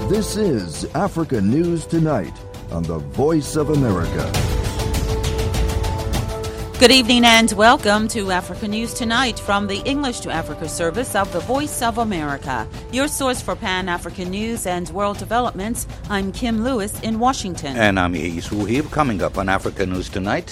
This is Africa News Tonight on the Voice of America. Good evening and welcome to Africa News Tonight from the English to Africa service of the Voice of America. Your source for Pan-African news and world developments. I'm Kim Lewis in Washington. And I'm Yeis Wuhib. Coming up on Africa News Tonight.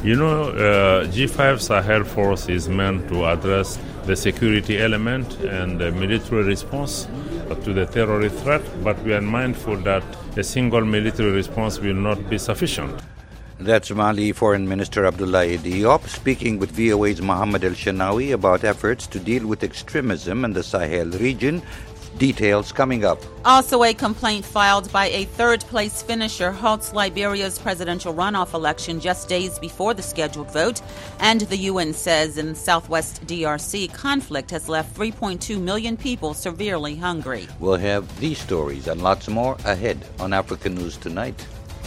G5 Sahel Force is meant to address the security element and the military response to the terrorist threat, but we are mindful that a single military response will not be sufficient. That's Mali Foreign Minister Abdoulaye Diop speaking with VOA's Mohamed El-Shenawi about efforts to deal with extremism in the Sahel region. Details coming up. Also, a complaint filed by a third-place finisher halts Liberia's presidential runoff election just days before the scheduled vote. And the UN says in southwest DRC, conflict has left 3.2 million people severely hungry. We'll have these stories and lots more ahead on Africa News Tonight.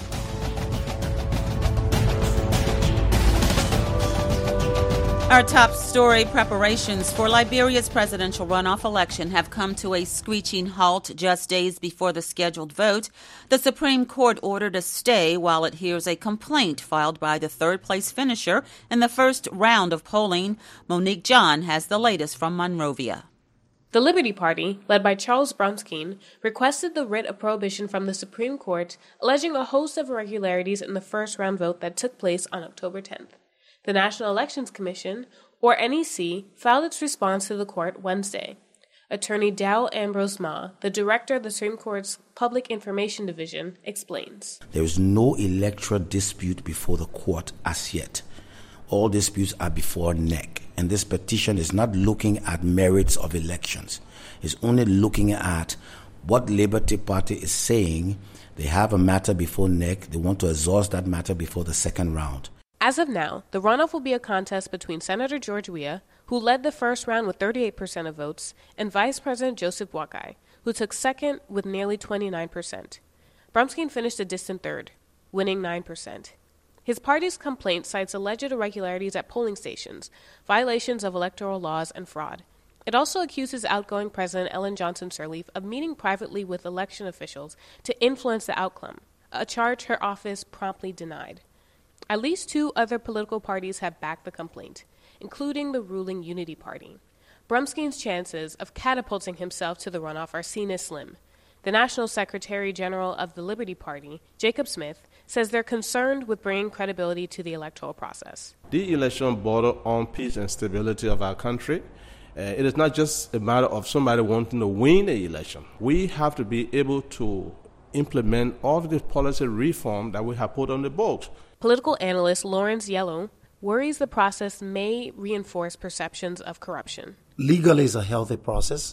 Our top story: preparations for Liberia's presidential runoff election have come to a screeching halt just days before the scheduled vote. The Supreme Court ordered a stay while it hears a complaint filed by the third-place finisher in the first round of polling. Monique John has the latest from Monrovia. The Liberty Party, led by Charles Bronstein, requested the writ of prohibition from the Supreme Court, alleging a host of irregularities in the first-round vote that took place on October 10th. The National Elections Commission, or NEC, filed its response to the court Wednesday. Attorney Dow Ambrose Ma, the director of the Supreme Court's Public Information Division, explains. There is no electoral dispute before the court as yet. All disputes are before NEC, and this petition is not looking at merits of elections. It's only looking at what Liberty Party is saying. They have a matter before NEC. They want to exhaust that matter before the second round. As of now, the runoff will be a contest between Senator George Weah, who led the first round with 38% of votes, and Vice President Joseph Boakai, who took second with nearly 29%. Bronstein finished a distant third, winning 9%. His party's complaint cites alleged irregularities at polling stations, violations of electoral laws, and fraud. It also accuses outgoing President Ellen Johnson Sirleaf of meeting privately with election officials to influence the outcome, a charge her office promptly denied. At least two other political parties have backed the complaint, including the ruling Unity Party. Bronstein's chances of catapulting himself to the runoff are seen as slim. The National Secretary General of the Liberty Party, Jacob Smith, says they're concerned with bringing credibility to the electoral process. The election border on peace and stability of our country. It is not just a matter of somebody wanting to win the election. We have to be able to implement all of the policy reform that we have put on the books. Political analyst Lawrence Yellow worries the process may reinforce perceptions of corruption. Legally is a healthy process,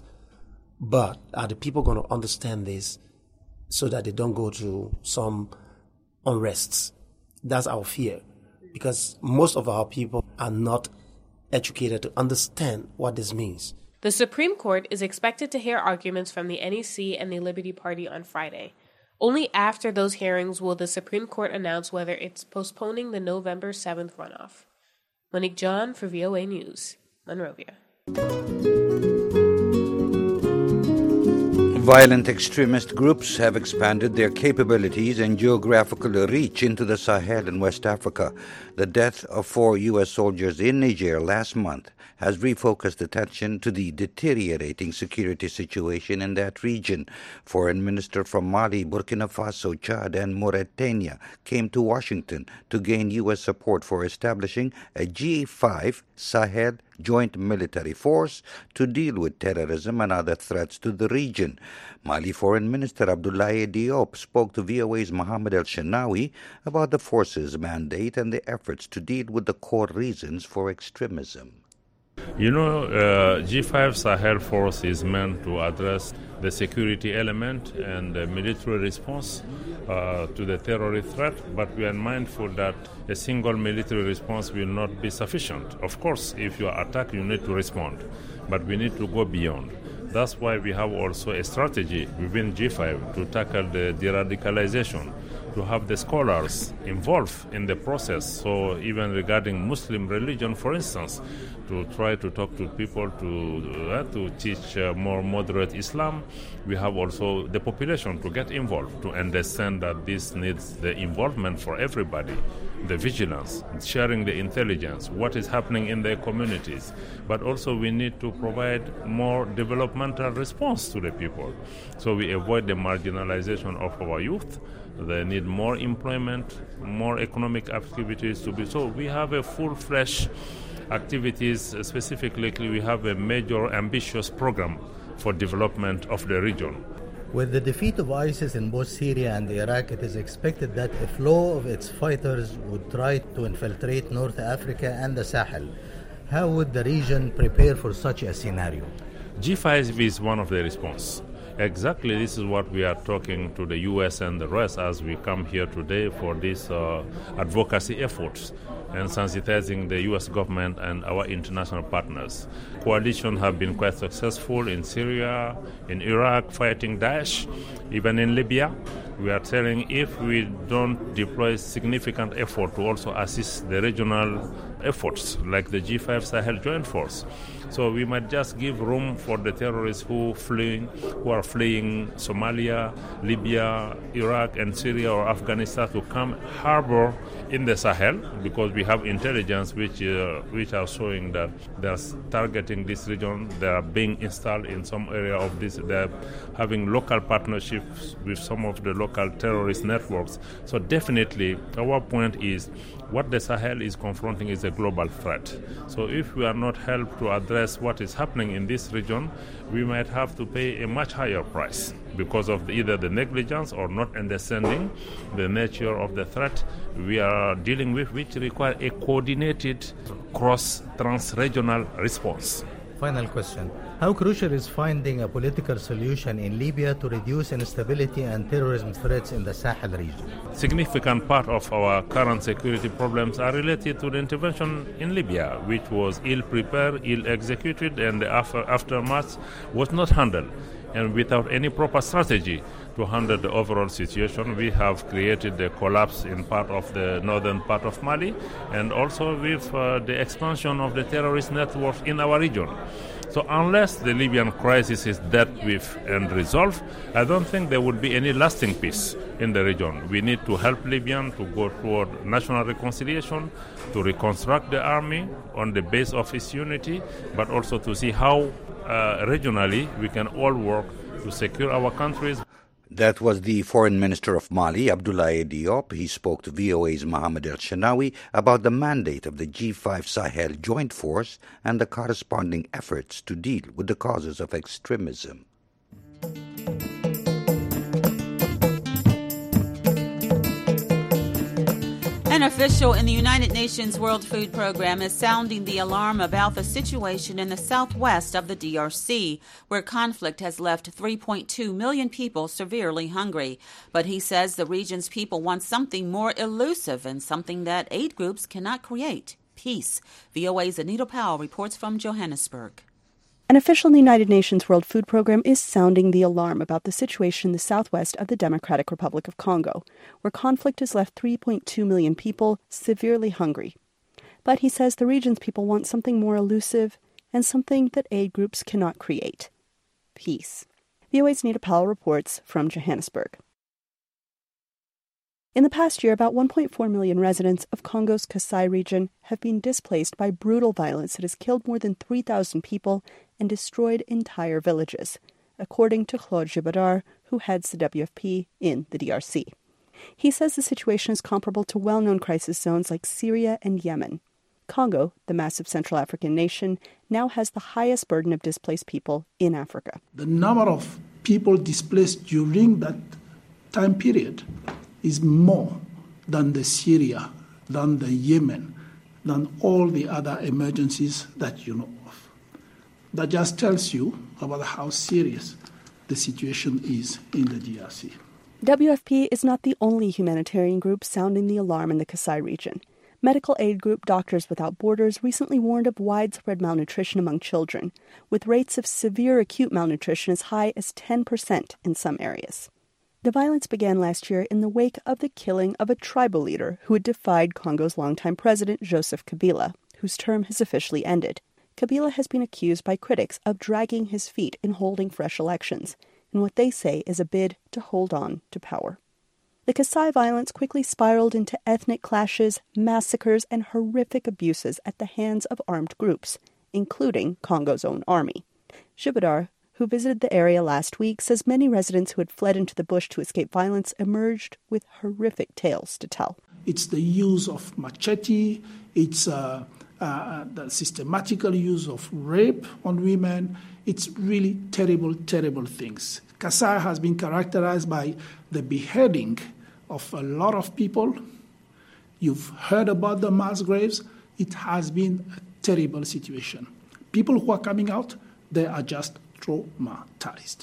but are the people going to understand this so that they don't go through some unrests? That's our fear, because most of our people are not educated to understand what this means. The Supreme Court is expected to hear arguments from the NEC and the Liberty Party on Friday. Only after those hearings will the Supreme Court announce whether it's postponing the November 7th runoff. Monique John for VOA News, Monrovia. Violent extremist groups have expanded their capabilities and geographical reach into the Sahel in West Africa. The death of 4 U.S. soldiers in Niger last month has refocused attention to the deteriorating security situation in that region. Foreign Minister from Mali, Burkina Faso, Chad, and Mauritania came to Washington to gain U.S. support for establishing a G5 Sahel joint military force to deal with terrorism and other threats to the region. Mali Foreign Minister Abdoulaye Diop spoke to VOA's Mohamed El-Shenawi about the force's mandate and the efforts to deal with the core reasons for extremism. G5 Sahel Force is meant to address the security element and the military response to the terrorist threat, but we are mindful that a single military response will not be sufficient. Of course, if you are attacked, you need to respond, but we need to go beyond. That's why we have also a strategy within G5 to tackle the de-radicalization, to have the scholars involved in the process. So even regarding Muslim religion, for instance, to try to talk to people to teach more moderate Islam. We have also the population to get involved, to understand that this needs the involvement for everybody, the vigilance, sharing the intelligence, what is happening in their communities. But also we need to provide more developmental response to the people. So we avoid the marginalization of our youth. They need more employment, more economic activities to be. So we have a full-fledged activities. Specifically, we have a major ambitious program for development of the region. With the defeat of ISIS in both Syria and Iraq, it is expected that a flow of its fighters would try to infiltrate North Africa and the Sahel. How would the region prepare for such a scenario? G5 is one of the response. Exactly, this is what we are talking to the U.S. and the rest as we come here today for these advocacy efforts and sensitizing the U.S. government and our international partners. Coalition have been quite successful in Syria, in Iraq, fighting Daesh, even in Libya. We are telling if we don't deploy significant effort to also assist the regional efforts like the G5 Sahel Joint Force. So we might just give room for the terrorists who are fleeing Somalia, Libya, Iraq, and Syria or Afghanistan to come harbor in the Sahel, because we have intelligence which are showing that they are targeting this region. They are being installed in some area of this. They are having local partnerships with some of the local terrorist networks. So definitely our point is what the Sahel is confronting is a global threat. So if we are not helped to address what is happening in this region, we might have to pay a much higher price because of either the negligence or not understanding the nature of the threat we are dealing with, which require a coordinated cross-trans-regional response. Final question. How crucial is finding a political solution in Libya to reduce instability and terrorism threats in the Sahel region? Significant part of our current security problems are related to the intervention in Libya, which was ill-prepared, ill-executed, and the aftermath was not handled. And without any proper strategy to handle the overall situation, we have created a collapse in part of the northern part of Mali, and also with the expansion of the terrorist networks in our region. So unless the Libyan crisis is dealt with and resolved, I don't think there would be any lasting peace in the region. We need to help Libya to go toward national reconciliation, to reconstruct the army on the base of its unity, but also to see how regionally we can all work to secure our countries. That was the Foreign Minister of Mali, Abdoulaye Diop. He spoke to VOA's Mohamed El-Shenawi about the mandate of the G5 Sahel Joint Force and the corresponding efforts to deal with the causes of extremism. An official in the United Nations World Food Program is sounding the alarm about the situation in the southwest of the DRC, where conflict has left 3.2 million people severely hungry. But he says the region's people want something more elusive and something that aid groups cannot create: peace. VOA's Anita Powell reports from Johannesburg. An official in the United Nations World Food Program is sounding the alarm about the situation in the southwest of the Democratic Republic of Congo, where conflict has left 3.2 million people severely hungry. But he says the region's people want something more elusive and something that aid groups cannot create: peace. VOA's Anita Powell reports from Johannesburg. In the past year, about 1.4 million residents of Congo's Kasai region have been displaced by brutal violence that has killed more than 3,000 people and destroyed entire villages, according to Claude Gibadar, who heads the WFP in the DRC. He says the situation is comparable to well-known crisis zones like Syria and Yemen. Congo, the massive Central African nation, now has the highest burden of displaced people in Africa. The number of people displaced during that time period is more than the Syria, than the Yemen, than all the other emergencies that you know of. That just tells you about how serious the situation is in the DRC. WFP is not the only humanitarian group sounding the alarm in the Kasai region. Medical aid group Doctors Without Borders recently warned of widespread malnutrition among children, with rates of severe acute malnutrition as high as 10% in some areas. The violence began last year in the wake of the killing of a tribal leader who had defied Congo's longtime president, Joseph Kabila, whose term has officially ended. Kabila has been accused by critics of dragging his feet in holding fresh elections, in what they say is a bid to hold on to power. The Kasai violence quickly spiraled into ethnic clashes, massacres, and horrific abuses at the hands of armed groups, including Congo's own army. Shibadar, who visited the area last week, says many residents who had fled into the bush to escape violence emerged with horrific tales to tell. It's the use of machete, it's the systematical use of rape on women. It's really terrible, terrible things. Kasai has been characterized by the beheading of a lot of people. You've heard about the mass graves. It has been a terrible situation. People who are coming out, they are just traumatized.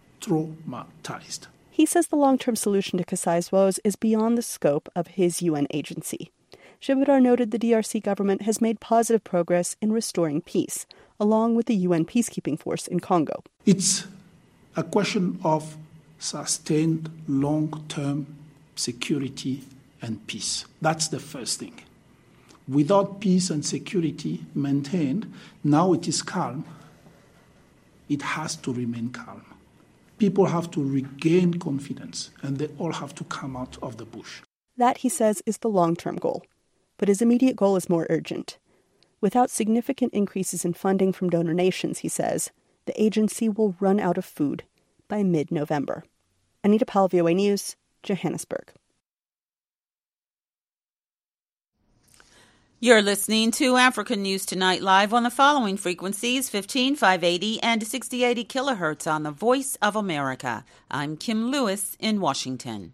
He says the long-term solution to Kasai's woes is beyond the scope of his UN agency. Shibadar noted the DRC government has made positive progress in restoring peace, along with the UN peacekeeping force in Congo. It's a question of sustained long-term security and peace. That's the first thing. Without peace and security maintained, now it is calm. It has to remain calm. People have to regain confidence, and they all have to come out of the bush. That, he says, is the long-term goal. But his immediate goal is more urgent. Without significant increases in funding from donor nations, he says, the agency will run out of food by mid-November. Anita Powell, VOA News, Johannesburg. You're listening to African News Tonight live on the following frequencies, 15580 and 6080 kilohertz on the Voice of America. I'm Kim Lewis in Washington.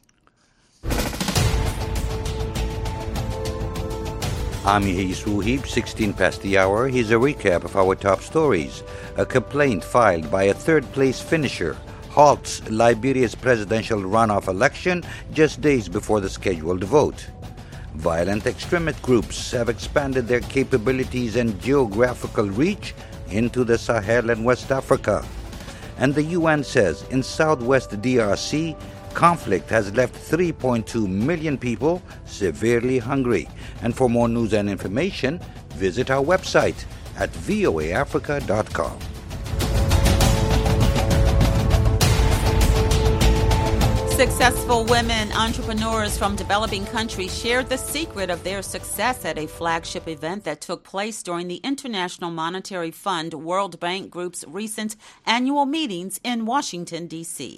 I'm Yehis Ruhib, 16 past the hour. Here's a recap of our top stories. A complaint filed by a third-place finisher halts Liberia's presidential runoff election just days before the scheduled vote. Violent extremist groups have expanded their capabilities and geographical reach into the Sahel and West Africa. And the UN says in southwest DRC, conflict has left 3.2 million people severely hungry. And for more news and information, visit our website at voaafrica.com. Successful women entrepreneurs from developing countries shared the secret of their success at a flagship event that took place during the International Monetary Fund World Bank Group's recent annual meetings in Washington, D.C.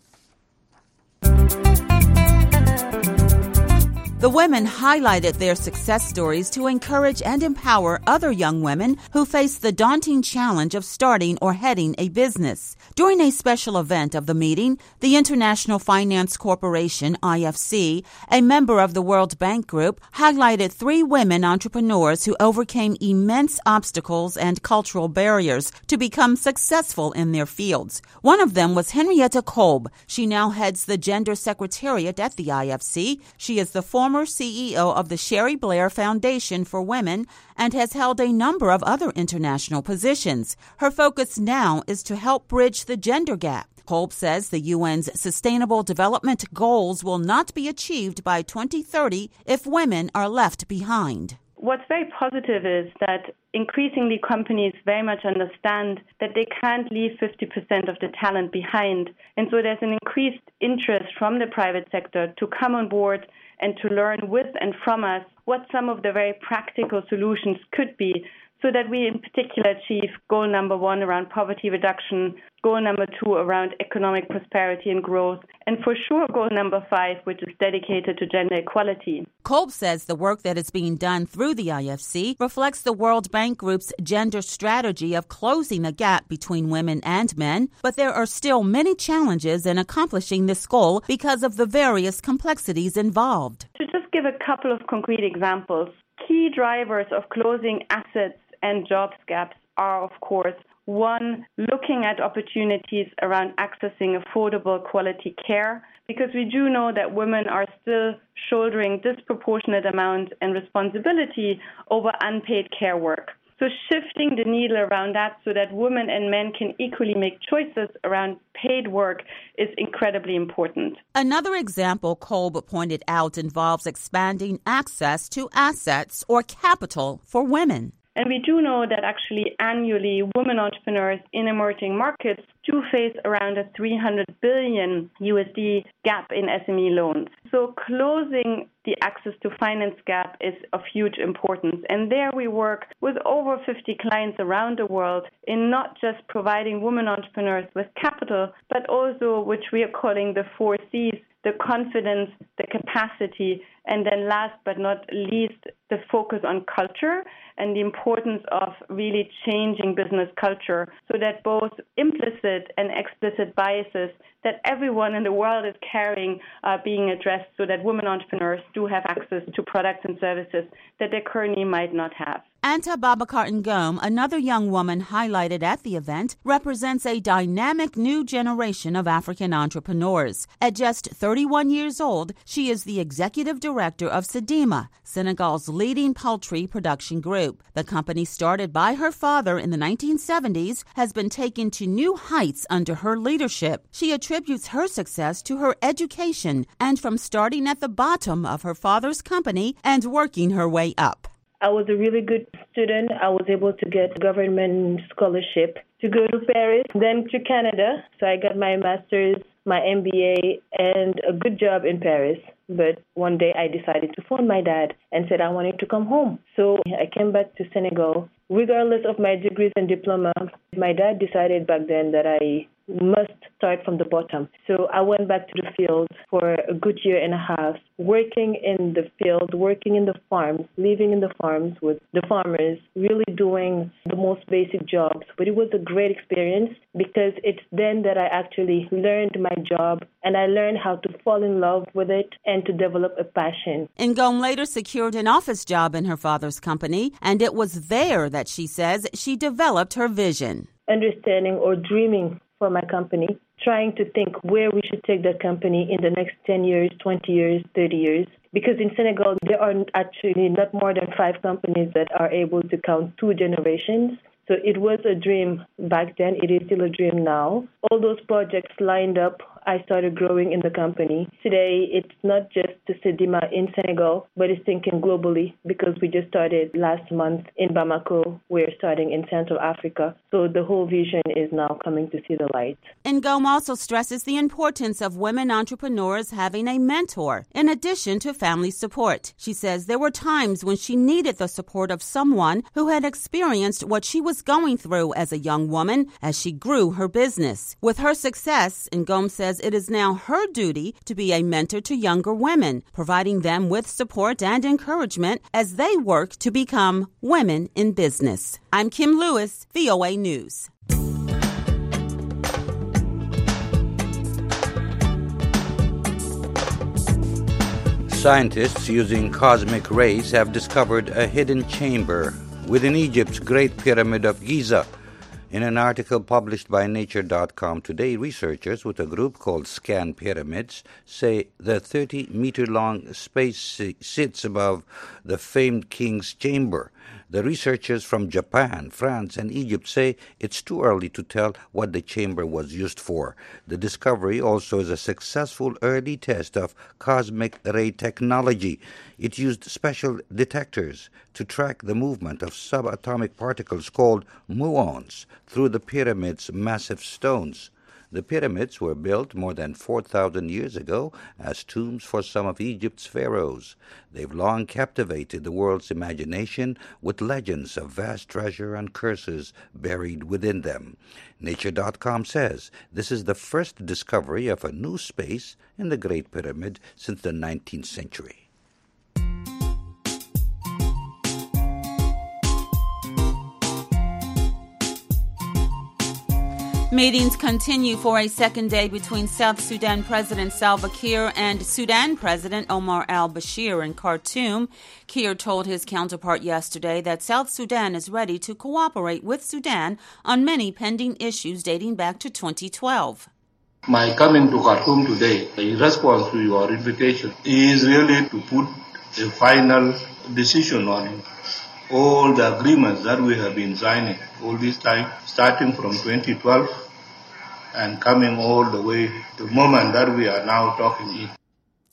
The women highlighted their success stories to encourage and empower other young women who face the daunting challenge of starting or heading a business. During a special event of the meeting, the International Finance Corporation, IFC, a member of the World Bank Group, highlighted 3 women entrepreneurs who overcame immense obstacles and cultural barriers to become successful in their fields. One of them was Henrietta Kolb. She now heads the Gender Secretariat at the IFC. She is the former CEO of the Sherry Blair Foundation for Women and has held a number of other international positions. Her focus now is to help bridge the gender gap. Kolb says the UN's Sustainable Development Goals will not be achieved by 2030 if women are left behind. What's very positive is that increasingly companies very much understand that they can't leave 50% of the talent behind. And so there's an increased interest from the private sector to come on board and to learn with and from us what some of the very practical solutions could be, so that we in particular achieve goal number 1 around poverty reduction, goal number 2 around economic prosperity and growth, and for sure goal number 5, which is dedicated to gender equality. Kolb says the work that is being done through the IFC reflects the World Bank Group's gender strategy of closing the gap between women and men, but there are still many challenges in accomplishing this goal because of the various complexities involved. To just give a couple of concrete examples, key drivers of closing assets and jobs gaps are, of course, 1, looking at opportunities around accessing affordable quality care, because we do know that women are still shouldering disproportionate amounts and responsibility over unpaid care work. So shifting the needle around that so that women and men can equally make choices around paid work is incredibly important. Another example Kolb pointed out involves expanding access to assets or capital for women. And we do know that actually annually women entrepreneurs in emerging markets do face around a $300 billion USD gap in SME loans. So closing the access to finance gap is of huge importance. And there we work with over 50 clients around the world in not just providing women entrepreneurs with capital, but also which we are calling the 4 Cs, the confidence, the capacity, and then last but not least, the focus on culture and the importance of really changing business culture so that both implicit and explicit biases that everyone in the world is carrying are being addressed so that women entrepreneurs do have access to products and services that they currently might not have. Anta Babakar Ngom, another young woman highlighted at the event, represents a dynamic new generation of African entrepreneurs. At just 31 years old, she is the executive director of Sedima, Senegal's leading poultry production group. The company, started by her father in the 1970s, has been taken to new heights under her leadership. She attributes her success to her education and from starting at the bottom of her father's company and working her way up. I was a really good student. I was able to get government scholarship to go to Paris, then to Canada. So I got my master's, my MBA, and a good job in Paris. But one day I decided to phone my dad and said I wanted to come home. So I came back to Senegal. Regardless of my degrees and diploma, my dad decided back then that I must start from the bottom. So I went back to the field for a good year and a half, working in the field, working in the farms, living in the farms with the farmers, really doing the most basic jobs. But it was a great experience because it's then that I actually learned my job and I learned how to fall in love with it and to develop a passion. Ngom later secured an office job in her father's company, and it was there that she says she developed her vision. Understanding or dreaming for my company, trying to think where we should take that company in the next 10 years, 20 years, 30 years. Because in Senegal, there are actually not more than 5 companies that are able to count 2 generations. So it was a dream back then. It is still a dream now. All those projects lined up, I started growing in the company. Today, it's not just the Sedima in Senegal, but it's thinking globally because we just started last month in Bamako. We're starting in Central Africa. So the whole vision is now coming to see the light. Ngom also stresses the importance of women entrepreneurs having a mentor, in addition to family support. She says there were times when she needed the support of someone who had experienced what she was going through as a young woman as she grew her business. With her success, Ngom says it is now her duty to be a mentor to younger women, providing them with support and encouragement as they work to become women in business. I'm Kim Lewis, VOA News. Scientists using cosmic rays have discovered a hidden chamber within Egypt's Great Pyramid of Giza. In an article published by Nature.com today, researchers with a group called Scan Pyramids say the 30-meter-long space sits above the famed King's Chamber. The researchers from Japan, France, and Egypt say it's too early to tell what the chamber was used for. The discovery also is a successful early test of cosmic ray technology. It used special detectors to track the movement of subatomic particles called muons through the pyramid's massive stones. The pyramids were built more than 4,000 years ago as tombs for some of Egypt's pharaohs. They've long captivated the world's imagination with legends of vast treasure and curses buried within them. Nature.com says this is the first discovery of a new space in the Great Pyramid since the 19th century. Meetings continue for a second day between South Sudan President Salva Kiir and Sudan President Omar al-Bashir in Khartoum. Kiir told his counterpart yesterday that South Sudan is ready to cooperate with Sudan on many pending issues dating back to 2012. My coming to Khartoum today, in response to your invitation, is really to put a final decision on all the agreements that we have been signing all this time, starting from 2012 and coming all the way to the moment that we are now talking in.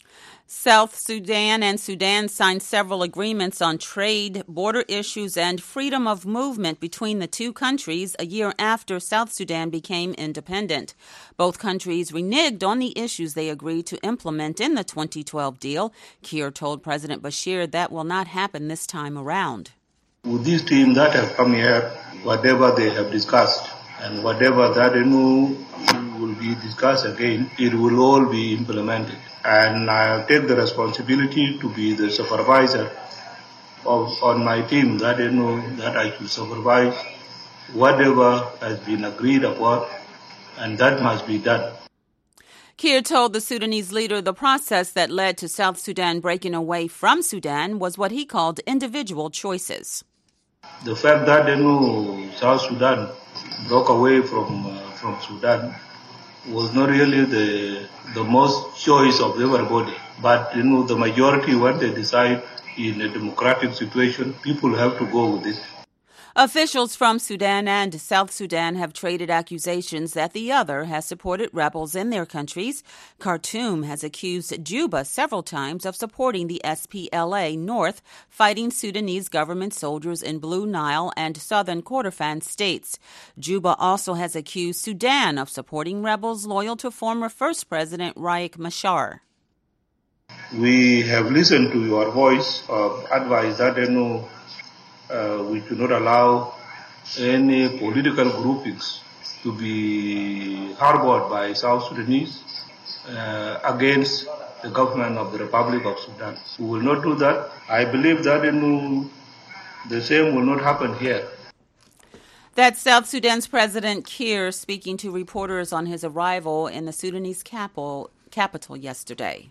South Sudan and Sudan signed several agreements on trade, border issues, and freedom of movement between the two countries a year after South Sudan became independent. Both countries reneged on the issues they agreed to implement in the 2012 deal. Kiir told President Bashir that will not happen this time around. With this team that have come here, whatever they have discussed and whatever that will be discussed again, it will all be implemented. And I'll take the responsibility to be the supervisor on my team that that I should supervise whatever has been agreed upon, and that must be done. Kiir told the Sudanese leader the process that led to South Sudan breaking away from Sudan was what he called individual choices. The fact that South Sudan broke away from Sudan was not really the most choice of everybody. But, the majority, when they decide in a democratic situation, people have to go with it. Officials from Sudan and South Sudan have traded accusations that the other has supported rebels in their countries. Khartoum has accused Juba several times of supporting the SPLA North, fighting Sudanese government soldiers in Blue Nile and southern Kordofan states. Juba also has accused Sudan of supporting rebels loyal to former First President Riek Machar. We have listened to your voice of advice that we do not allow any political groupings to be harbored by South Sudanese against the government of the Republic of Sudan. We will not do that. I believe that the same will not happen here. That's South Sudan's President Kiir speaking to reporters on his arrival in the Sudanese capital yesterday.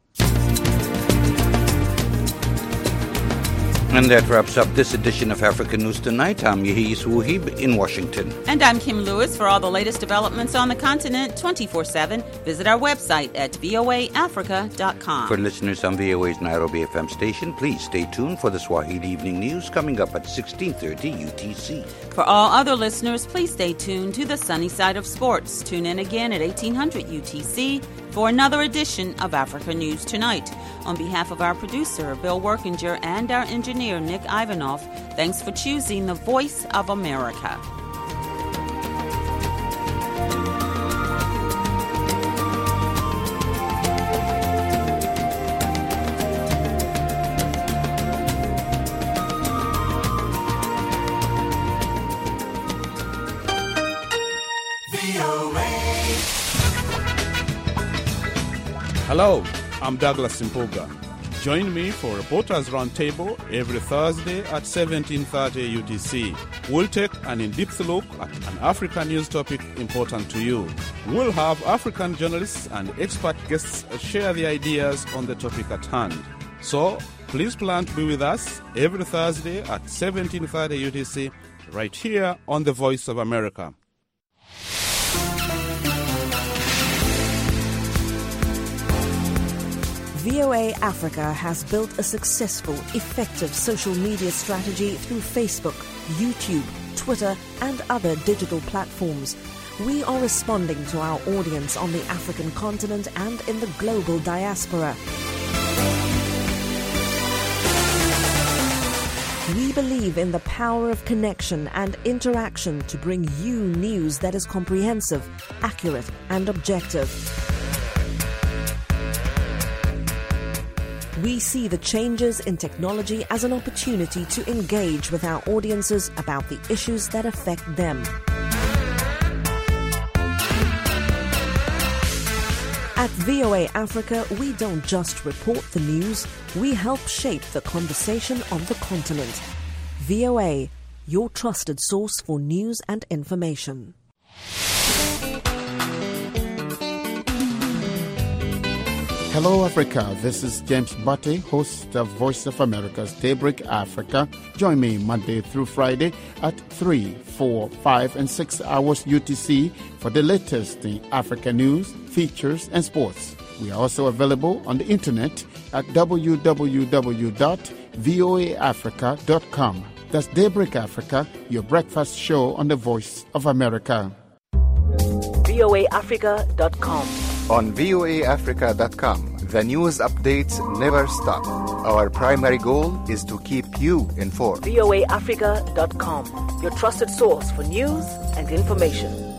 And that wraps up this edition of Africa News Tonight. I'm Yehis Wuhib in Washington. And I'm Kim Lewis. For all the latest developments on the continent 24/7, visit our website at voaafrica.com. For listeners on VOA's Nairobi FM station, please stay tuned for the Swahili Evening News coming up at 16:30 UTC. For all other listeners, please stay tuned to the sunny side of sports. Tune in again at 1800 UTC for another edition of Africa News Tonight. On behalf of our producer, Bill Workinger, and our engineer, Nick Ivanov, thanks for choosing the Voice of America. Hello, I'm Douglas Mpuga. Join me for Reporters Roundtable every Thursday at 17:30 UTC. We'll take an in-depth look at an African news topic important to you. We'll have African journalists and expert guests share their ideas on the topic at hand. So, please plan to be with us every Thursday at 17:30 UTC right here on The Voice of America. VOA Africa has built a successful, effective social media strategy through Facebook, YouTube, Twitter, and other digital platforms. We are responding to our audience on the African continent and in the global diaspora. We believe in the power of connection and interaction to bring you news that is comprehensive, accurate, and objective. We see the changes in technology as an opportunity to engage with our audiences about the issues that affect them. At VOA Africa, we don't just report the news, we help shape the conversation on the continent. VOA, your trusted source for news and information. Hello, Africa. This is James Butte, host of Voice of America's Daybreak Africa. Join me Monday through Friday at 3, 4, 5, and 6 hours UTC for the latest in Africa news, features, and sports. We are also available on the internet at www.voaafrica.com. That's Daybreak Africa, your breakfast show on the Voice of America. voaafrica.com. On voaafrica.com, The news updates never stop. Our primary goal is to keep you informed. voaafrica.com, your trusted source for news and information.